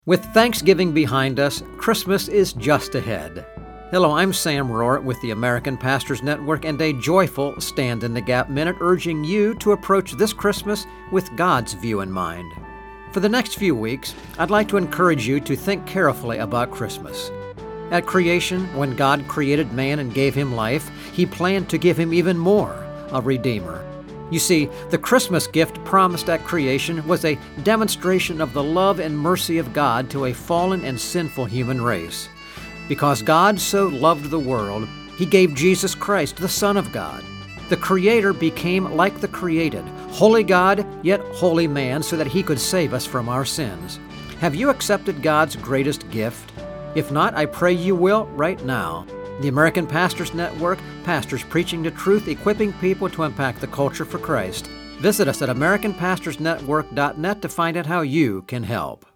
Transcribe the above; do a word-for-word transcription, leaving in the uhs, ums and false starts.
With Thanksgiving behind us, Christmas is just ahead. Hello, I'm Sam Rohr with the American Pastors Network and a joyful Stand in the Gap Minute urging you to approach this Christmas with God's view in mind. For the next few weeks, I'd like to encourage you to think carefully about Christmas. At creation, when God created man and gave him life, he planned to give him even more, a Redeemer. You see, the Christmas gift promised at creation was a demonstration of the love and mercy of God to a fallen and sinful human race. Because God so loved the world, he gave Jesus Christ, the Son of God. The Creator became like the created, holy God, yet holy man, so that he could save us from our sins. Have you accepted God's greatest gift? If not, I pray you will right now. The American Pastors Network, pastors preaching the truth, equipping people to impact the culture for Christ. Visit us at American Pastors Network dot net to find out how you can help.